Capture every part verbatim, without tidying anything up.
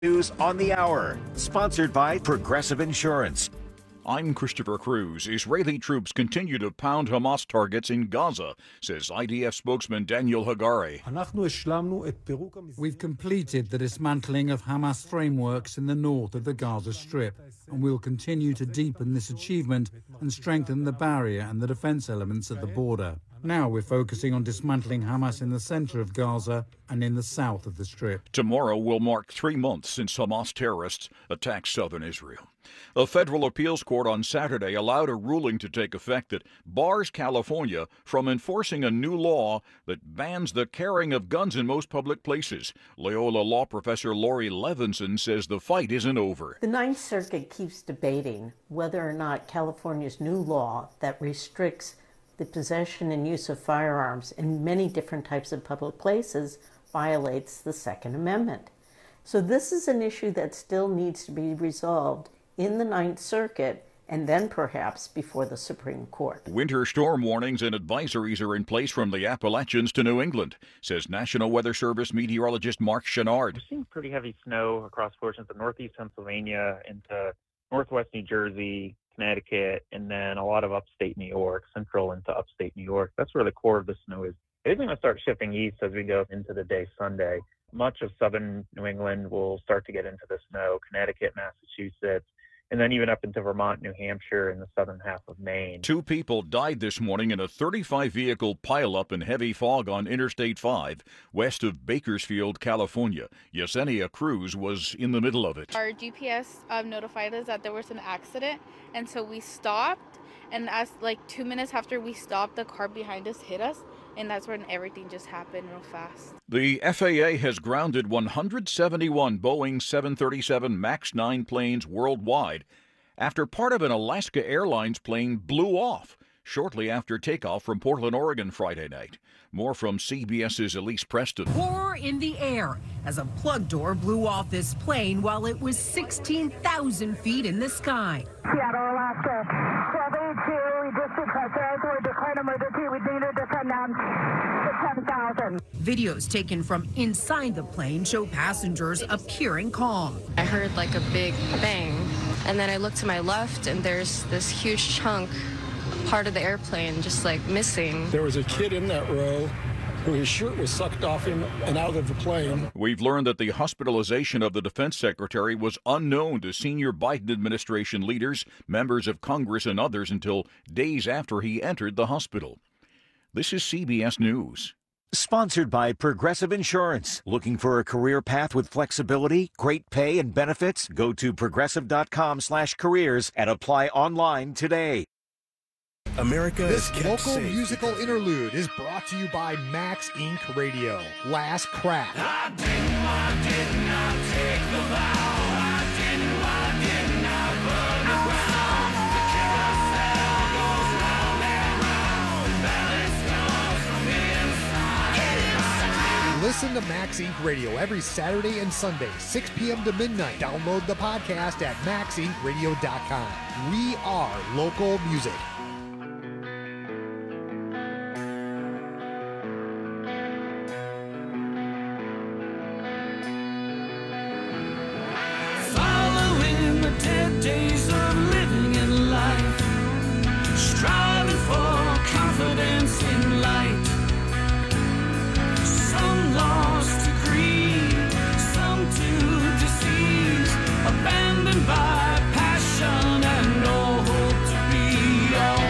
News on the Hour, sponsored by Progressive Insurance. I'm Christopher Cruz. Israeli troops continue to pound Hamas targets in Gaza, says I D F spokesman Daniel Hagari. We've completed the dismantling of Hamas frameworks in the north of the Gaza Strip, and we'll continue to deepen this achievement and strengthen the barrier and the defense elements at the border. Now we're focusing on dismantling Hamas in the center of Gaza and in the south of the Strip. Tomorrow will mark three months since Hamas terrorists attacked southern Israel. A federal appeals court on Saturday allowed a ruling to take effect that bars California from enforcing a new law that bans the carrying of guns in most public places. Loyola law professor Lori Levinson says the fight isn't over. The Ninth Circuit keeps debating whether or not California's new law that restricts the possession and use of firearms in many different types of public places violates the Second Amendment. So this is an issue that still needs to be resolved in the Ninth Circuit and then perhaps before the Supreme Court. Winter storm warnings and advisories are in place from the Appalachians to New England, says National Weather Service meteorologist Mark Chenard. We're seeing pretty heavy snow across portions of northeast Pennsylvania into northwest New Jersey, Connecticut, and then a lot of upstate New York, central into upstate New York. That's where the core of the snow is. It's going to start shifting east as we go into the day Sunday. Much of southern New England will start to get into the snow, Connecticut, Massachusetts, and then even up into Vermont, New Hampshire, and the southern half of Maine. Two people died this morning in a thirty-five vehicle pileup in heavy fog on Interstate five, west of Bakersfield, California. Yesenia Cruz was in the middle of it. Our G P S um, notified us that there was an accident, and so we stopped, and as like two minutes after we stopped, the car behind us hit us, and that's when everything just happened real fast. The F A A has grounded one hundred seventy-one Boeing seven thirty-seven MAX nine planes worldwide after part of an Alaska Airlines plane blew off shortly after takeoff from Portland, Oregon Friday night. More from CBS's Elise Preston. Horror in the air as a plug door blew off this plane while it was sixteen thousand feet in the sky. Seattle, Alaska, twelve eighty-two, we just declared, we declared emergency, we needed to come down to ten thousand. Videos taken from inside the plane show passengers appearing calm. I heard like a big bang, and then I looked to my left, and there's this huge chunk, part of the airplane just like missing. There was a kid in that row who his shirt was sucked off him and out of the plane. We've learned that the hospitalization of the defense secretary was unknown to senior Biden administration leaders, members of Congress, and others until days after he entered the hospital. This is C B S News. Sponsored by Progressive Insurance. Looking for a career path with flexibility, great pay, and benefits? Go to progressive.com slash careers and apply online today. America This is local safe. musical interlude is brought to you by Max Incorporated. Radio. Last Crack. I didn't, I did not take the vow. I didn't, I did not burn the ground. The carousel goes round and round. Balance comes from inside. inside. Listen to Max Incorporated. Radio every Saturday and Sunday, six p.m. to midnight. Download the podcast at max inc radio dot com. We are local music. Days of living in life, striving for confidence in light. Some lost to greed, some to disease, abandoned by passion and no hope to be all.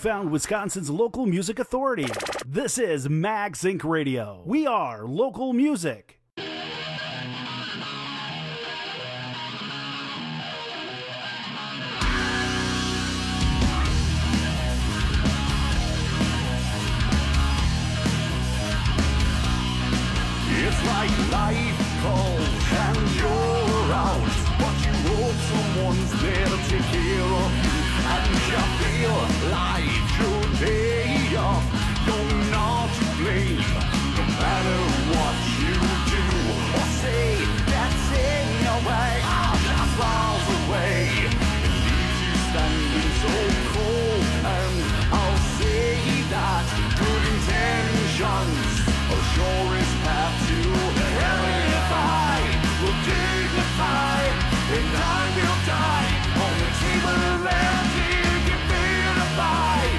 found Wisconsin's local music authority. This is MagSync Radio. We are local music. It's like life calls and you're out, but you hope someone's there to take care of you, and you feel like your day off. You're not to blame, no matter what you do or say. That's in your way, oh, that's miles away. It leaves you standing so cold, and I'll say that good intentions are surest path to hell. If I will dignify, and I will die on the table of empty, get verified.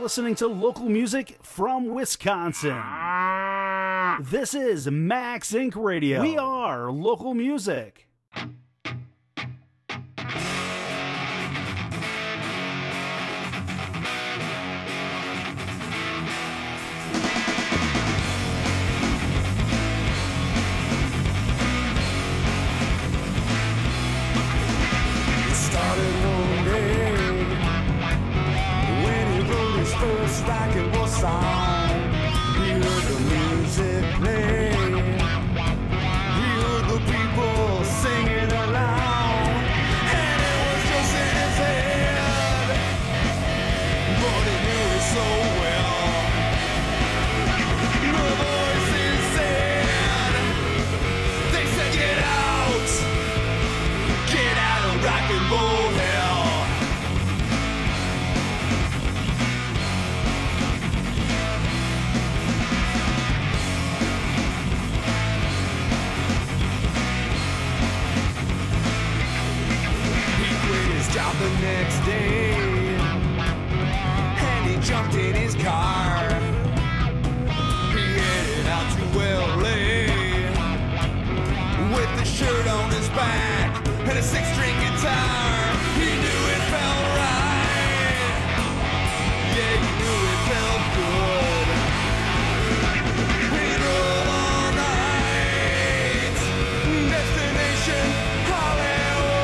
listening to local music from Wisconsin. This is Max Incorporated. Radio. We are local music. Started one day when he wrote his first rock and roll song. He heard the music play. People singing along, and it was just in his head, but he knew it so well. The voices said, they said, get out, get out of rock and roll hell. Job the next day, and he jumped in his car. He headed out to L A with the shirt on his back and a six-string guitar. He knew it felt right. Yeah, he knew it felt good. He drove all night. Destination Hollywood.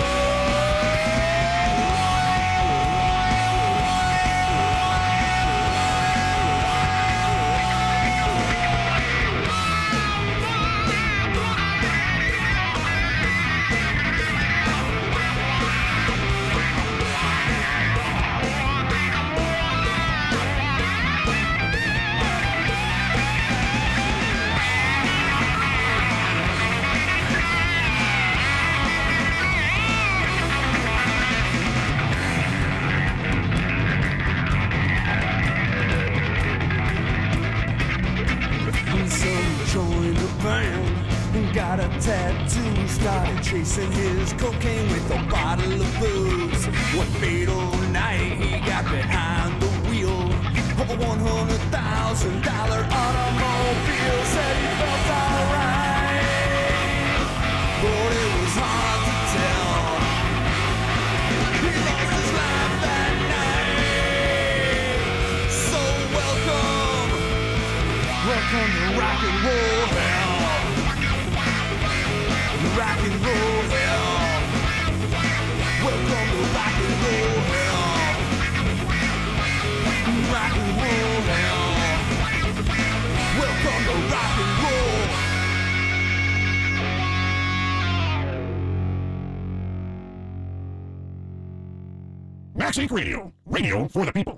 Joined the band and got a tattoo. Started chasing his cocaine with a bottle of booze. One fatal night he got behind the wheel of a one hundred thousand dollar automobile. Said he felt alright, but it was hard to tell. He lost his life that night. So welcome, welcome to rock and roll hell. Rock and roll hell. Welcome to rock and roll hell. Rock and roll hell. Welcome to rock and roll. Max Inc Radio. Radio for the people.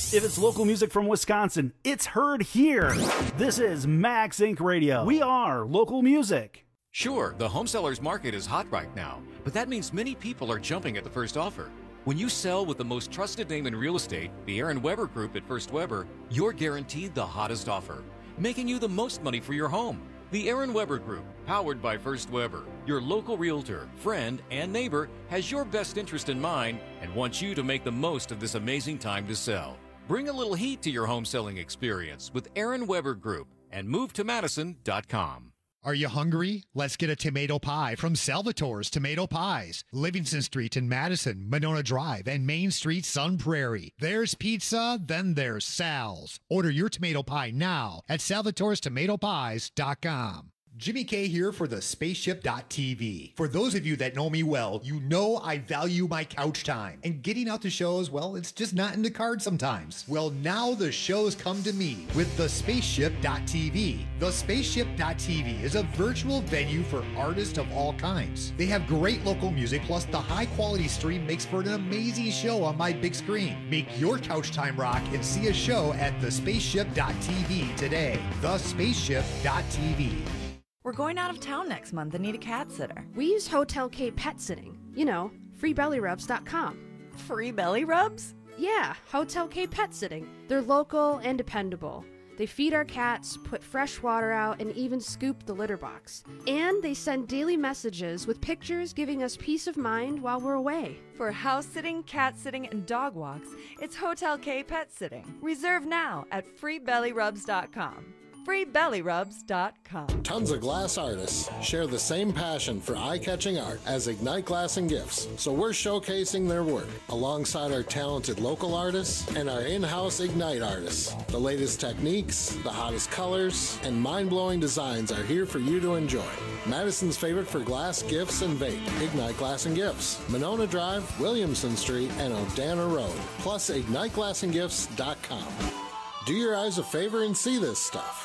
If it's local music from Wisconsin, it's heard here. This is Max Incorporated. Radio. We are local music. Sure, the home sellers market is hot right now, but that means many people are jumping at the first offer. When you sell with the most trusted name in real estate, the Aaron Weber Group at First Weber, you're guaranteed the hottest offer, making you the most money for your home. The Aaron Weber Group, powered by First Weber, your local realtor, friend, and neighbor, has your best interest in mind and wants you to make the most of this amazing time to sell. Bring a little heat to your home selling experience with Aaron Weber Group and move to madison dot com. Are you hungry? Let's get a tomato pie from Salvatore's Tomato Pies. Livingston Street in Madison, Monona Drive, and Main Street, Sun Prairie. There's pizza, then there's Sal's. Order your tomato pie now at salvatores tomato pies dot com. Jimmy K here for the spaceship dot t v. For those of you that know me well, you know I value my couch time. And getting out to shows, well, it's just not in the cards sometimes. Well, now the shows come to me with the spaceship dot t v. The spaceship dot t v is a virtual venue for artists of all kinds. They have great local music, plus the high quality stream makes for an amazing show on my big screen. Make your couch time rock and see a show at the spaceship dot t v today. the spaceship dot t v. We're going out of town next month and need a cat sitter. We use Hotel K Pet Sitting. You know, free belly rubs dot com. Free belly rubs? Yeah, Hotel K Pet Sitting. They're local and dependable. They feed our cats, put fresh water out, and even scoop the litter box. And they send daily messages with pictures giving us peace of mind while we're away. For house sitting, cat sitting, and dog walks, it's Hotel K Pet Sitting. Reserve now at free belly rubs dot com. free belly rubs dot com. Tons of glass artists share the same passion for eye-catching art as Ignite Glass and Gifts, so we're showcasing their work alongside our talented local artists and our in-house Ignite artists. The latest techniques, the hottest colors, and mind-blowing designs are here for you to enjoy. Madison's favorite for glass, gifts, and vape, Ignite Glass and Gifts, Monona Drive, Williamson Street, and Odana Road, plus ignite glass and gifts dot com. Do your eyes a favor and see this stuff.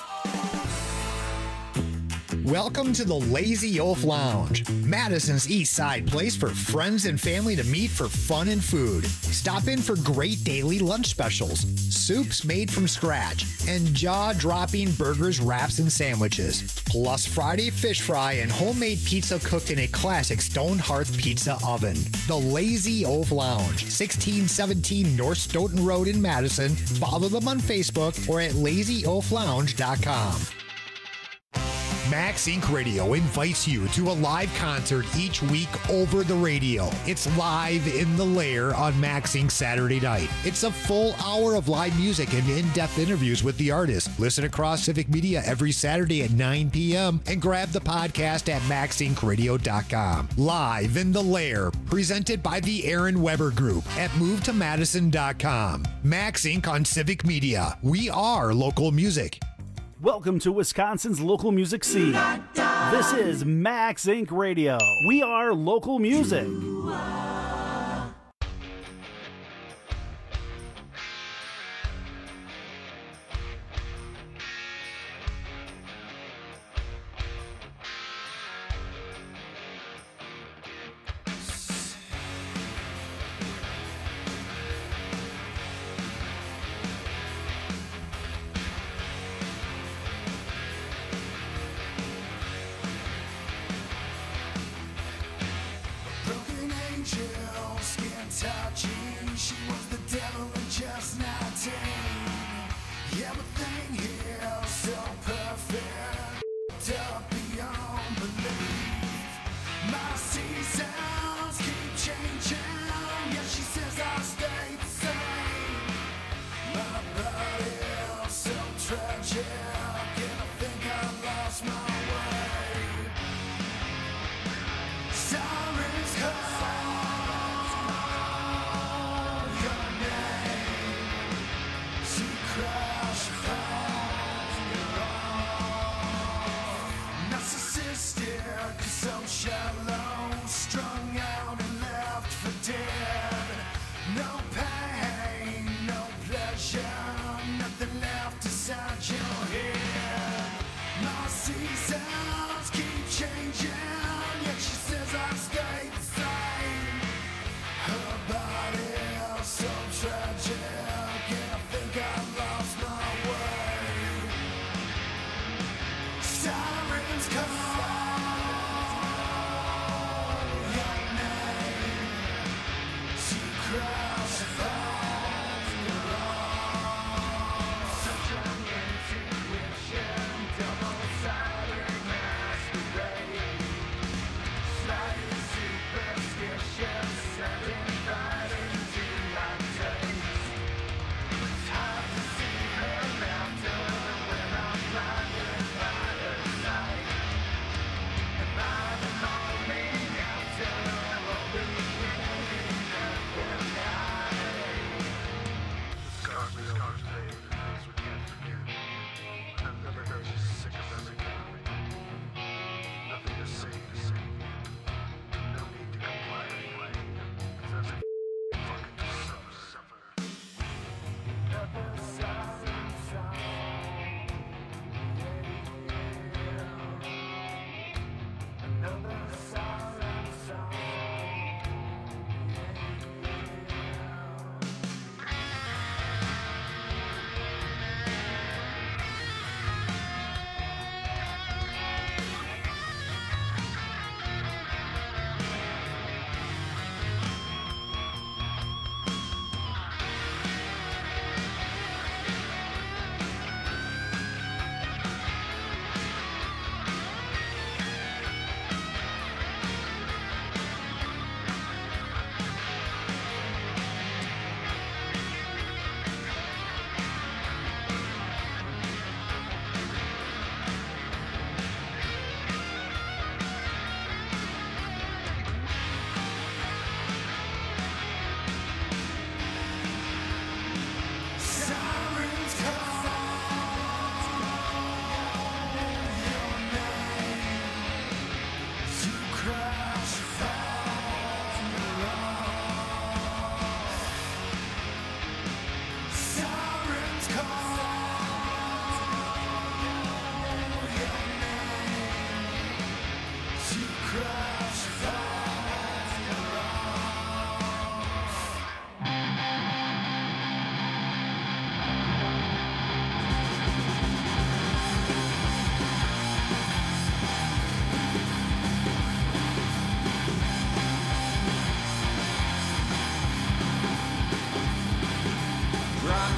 Welcome to the Lazy Oaf Lounge, Madison's East Side place for friends and family to meet for fun and food. Stop in for great daily lunch specials, soups made from scratch, and jaw-dropping burgers, wraps, and sandwiches. Plus Friday fish fry and homemade pizza cooked in a classic stone hearth pizza oven. The Lazy Oaf Lounge, sixteen seventeen North Stoughton Road in Madison. Follow them on Facebook or at lazy oaf lounge dot com. Max Incorporated. Radio invites you to a live concert each week over the radio. It's Live in the Lair on Max Incorporated Saturday night. It's a full hour of live music and in-depth interviews with the artist. Listen across Civic Media every Saturday at nine p.m. and grab the podcast at max inc radio dot com. Live in the Lair, presented by the Aaron Weber Group at move to madison dot com. Max Incorporated on Civic Media. We are local music. Welcome to Wisconsin's local music scene. This is Max Incorporated. Radio. We are local music. Broken angel.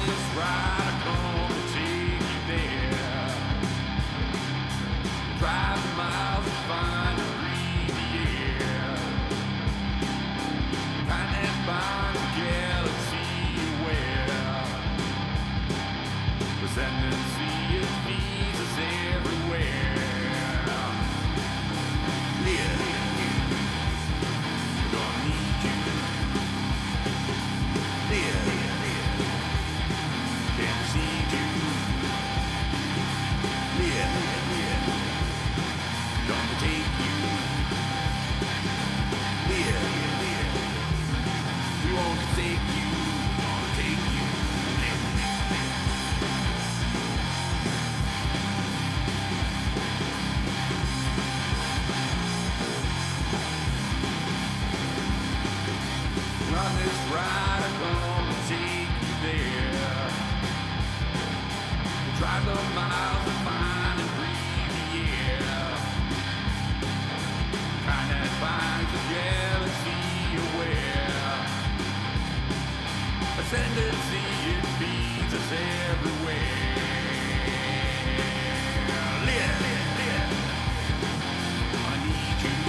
this ride, I'm gonna take you there. Drive the miles and find and breathe the air. Find that bond of galaxy aware. Ascendancy, it feeds us everywhere. Live. We're gonna need you. Live. Can't see you. Live. Gonna take you. Live. We won't forsake you. Gonna take you. On this ride, I'm gonna take you there. We'll drive the miles and find and breathe the air. Kind that finds the galaxy aware. Ascendancy, it feeds us everywhere. Live, live, live. I need you.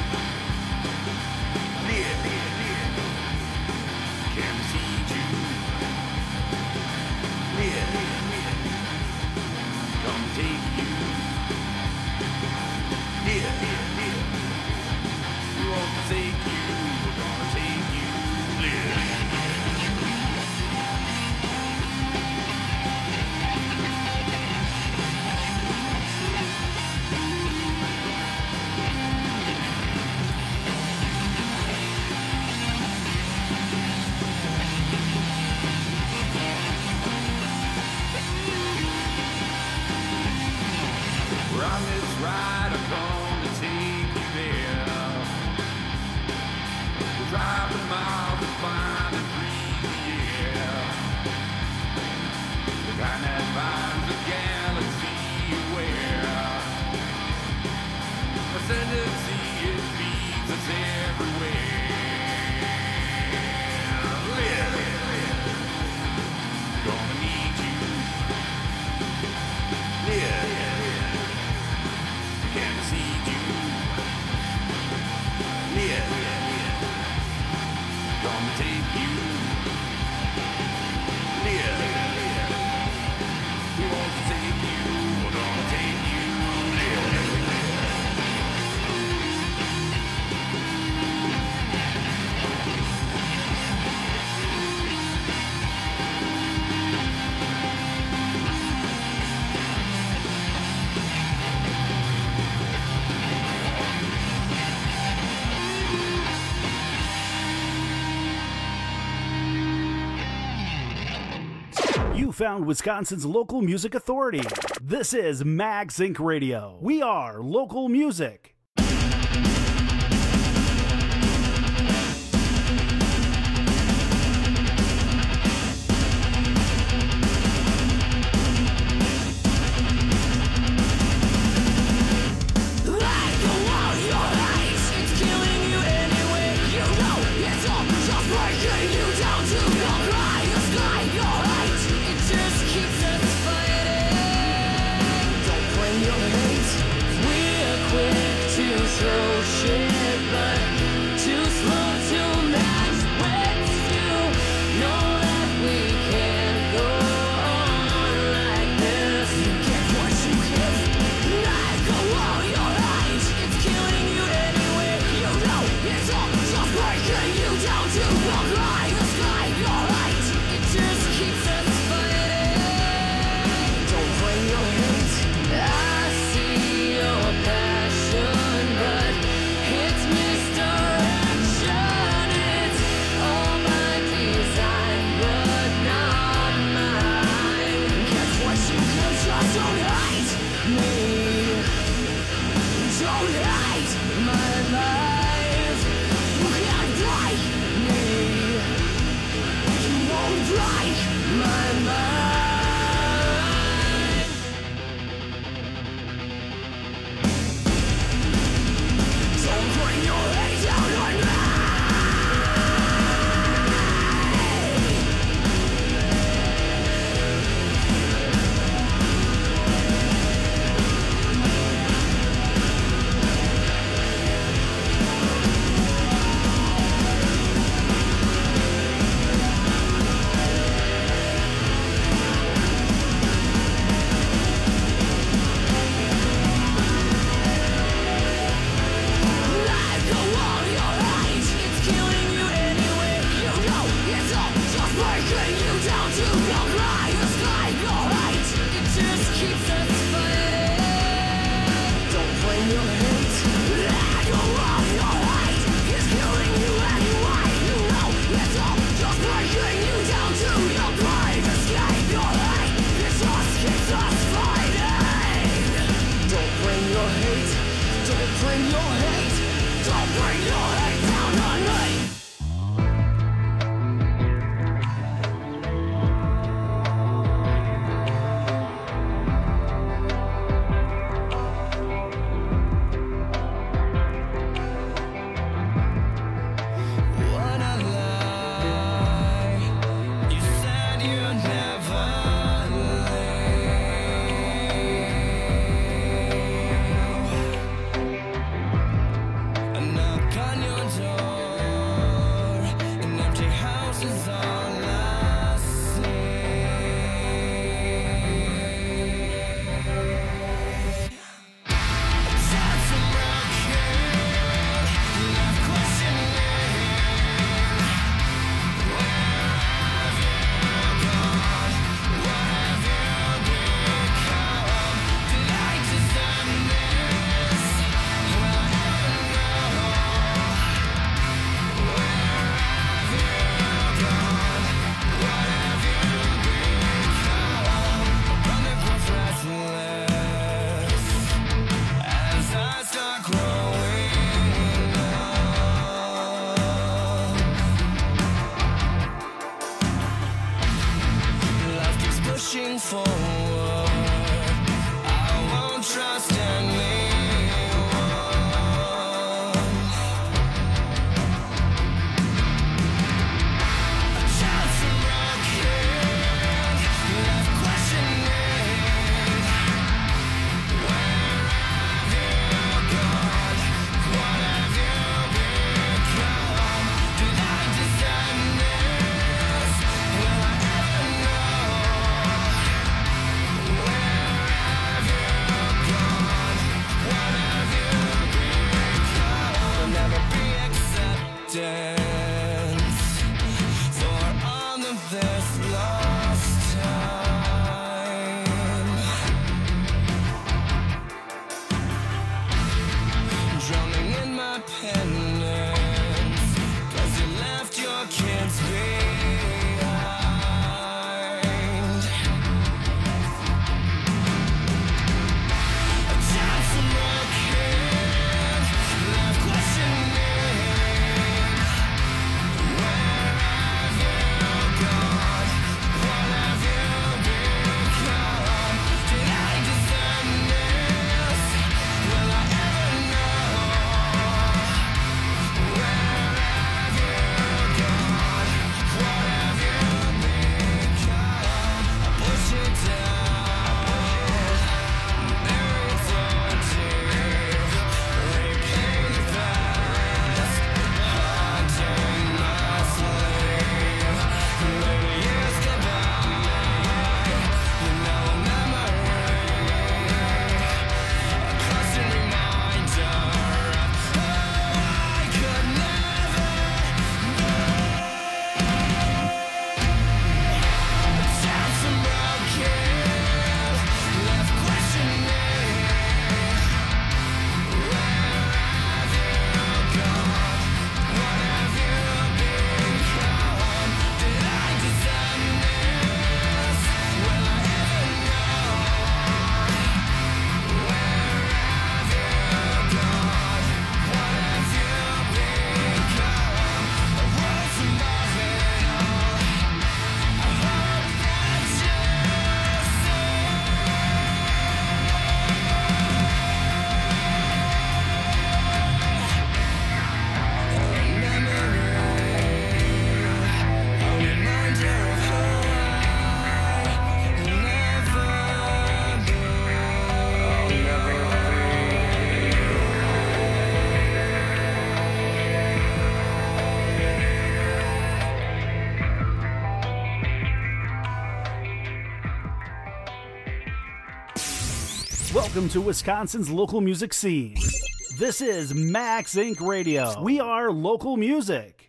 Live, live, live. Can't see you. Live, live, live. Come take you. Live, live, live. We won't forsake you. We're gonna take you. Live. We're on this ride, I'm gonna take you there. We'll drive the miles to find and breathe the air. The kind that finds the galaxy aware. Ascendancy, it feeds us everywhere. Live, live, live. Gonna need you. Live, live, live. Can't see you. Live, live, live. Gonna take you. Live, live, live. We won't forsake you. We're gonna take you. Live, live, live. You found Wisconsin's local music authority. This is MagSync Radio. We are local music. Don't hate my life. You can't break me. forward. I won't trust anyone. A child from broken, left questioning. Where have you gone? What have you become? Did I design this? Will I ever know? Where have you gone? What have you become? There'll never be acceptance for all of this lost time. Drowning in my penance, 'cause you left your kids behind. A child from broken, left questioning. Where have you gone? What have you become? Did I deserve this? Will I ever know? Where have you gone? What have you become? I push it down, bury it so deep, replay the past, haunting my sleep. Let the years go by, you're now a memory, a constant reminder of who I could never be. A child from broken, left questioning. Where have you gone? What have you become? Did I deserve this? Will I ever know? Where have you gone? What have you become? A world from above it all. I hope that you see. Welcome to Wisconsin's local music scene. This is Max Incorporated. Radio. We are local music.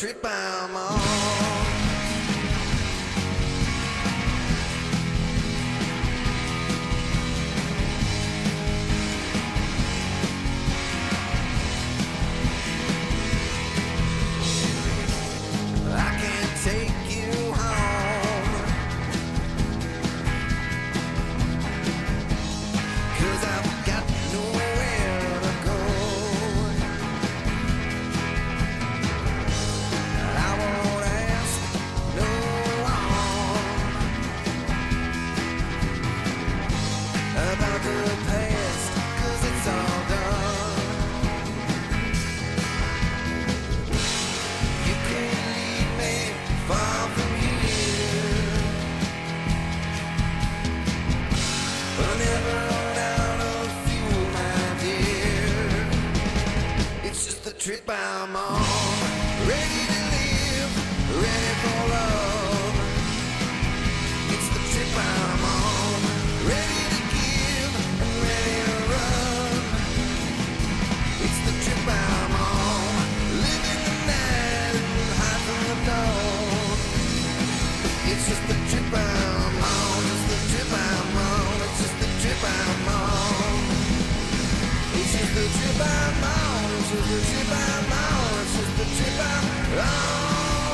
trip I'm on. I can't take you home, 'cause I've got nowhere to go. I won't ask no one about the past, 'cause it's all done. You can't lead me far from here, but I never run out of fuel, my dear. It's just the trip I'm on, ready to live, ready for love. It's the trip I'm on, ready to give and ready to run. It's the trip I'm on, living the night and high from the dawn. It's just the trip I'm on, it's the trip I'm on, it's just the trip I'm on. It's just the trip I'm on, it's just the trip I'm on, it's just the trip I'm on.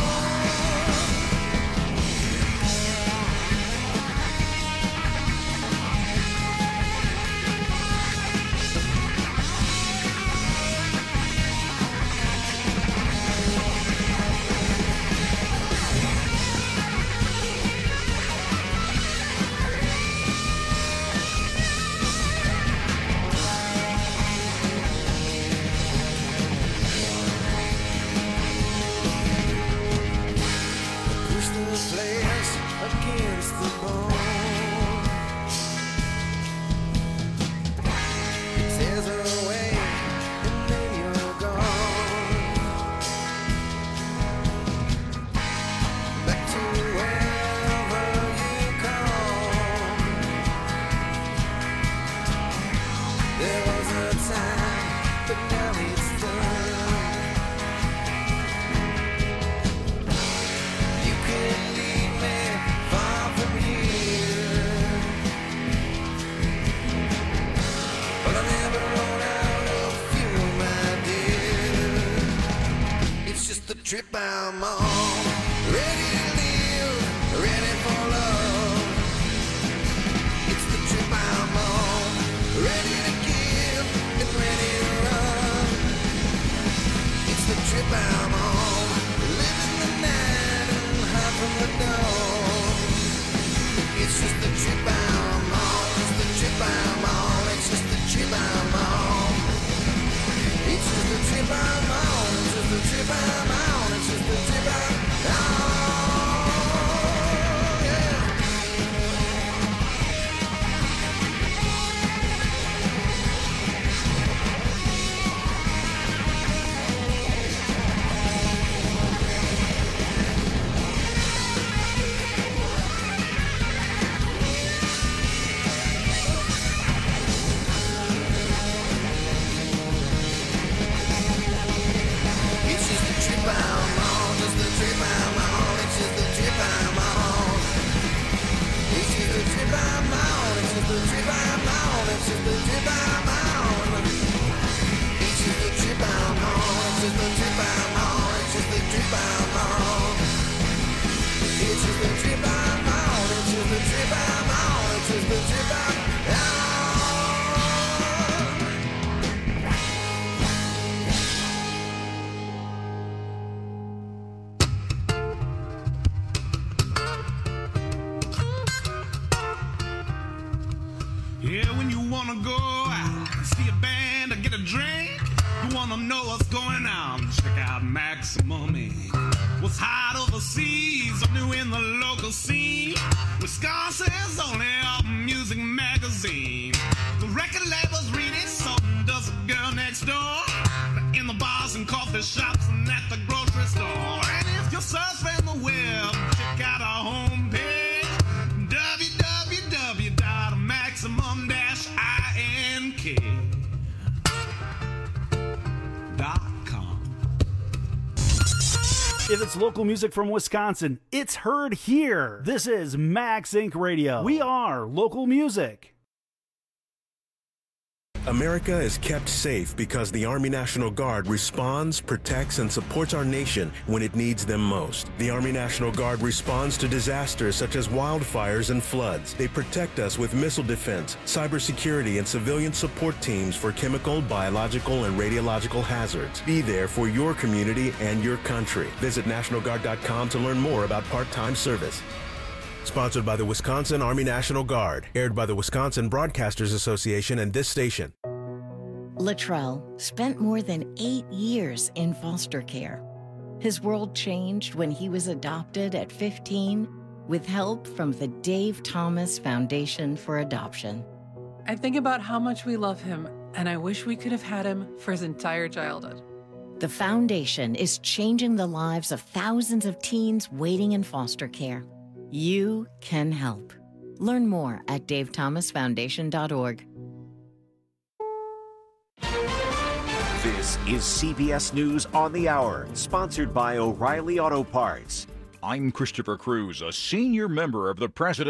Push the flesh against the bone. It tears away and then you're gone. Back to wherever you come. There was a time, but now it's done. You can lead me far from here, but I never run out of fuel, my dear. It's just the trip I'm on, ready to live, ready for love. It's the trip I'm on, ready to give and ready to run. It's the trip I'm on, living the night and high from the dawn. It's just the trip I'm on, it's the trip I'm on, it's just the trip I'm on. It's just the trip I'm on, it's just the trip I'm on, it's just the trip I'm on. Yeah. It's just the trip I'm on, just the trip I'm on, it's just the trip I'm on. It's just the trip I'm on, it's just the trip I'm on, it's just the trip I'm on. It's just the trip I'm on, it's just the trip I'm on, it's just the trip I'm on. It's just the trip I'm on, it's just the trip I'm on, it's just the trip I'm on. Yeah, when you wanna go out, see a band or get a drink, you wanna know what's going on, check out Maximum Incorporated. What's hot overseas or new in the local scene, Wisconsin's only album music magazine. The record labels read it, so does the girl next door. In the bars and coffee shops and at the grocery store. And if you're surfing the web, check out our homepage, w w w dot maximum dash ink dot com. If it's local music from Wisconsin, it's heard here. This is Max Incorporated. Radio. We are local music. America is kept safe because the Army National Guard responds, protects, and supports our nation when it needs them most. The Army National Guard responds to disasters such as wildfires and floods. They protect us with missile defense, cybersecurity, and civilian support teams for chemical, biological, and radiological hazards. Be there for your community and your country. Visit National Guard dot com to learn more about part-time service. Sponsored by the Wisconsin Army National Guard. Aired by the Wisconsin Broadcasters Association and this station. Latrell spent more than eight years in foster care. His world changed when he was adopted at fifteen with help from the Dave Thomas Foundation for Adoption. I think about how much we love him, and I wish we could have had him for his entire childhood. The foundation is changing the lives of thousands of teens waiting in foster care. You can help. Learn more at dave thomas foundation dot org. This is C B S News on the Hour, sponsored by O'Reilly Auto Parts. I'm Christopher Cruz, a senior member of the President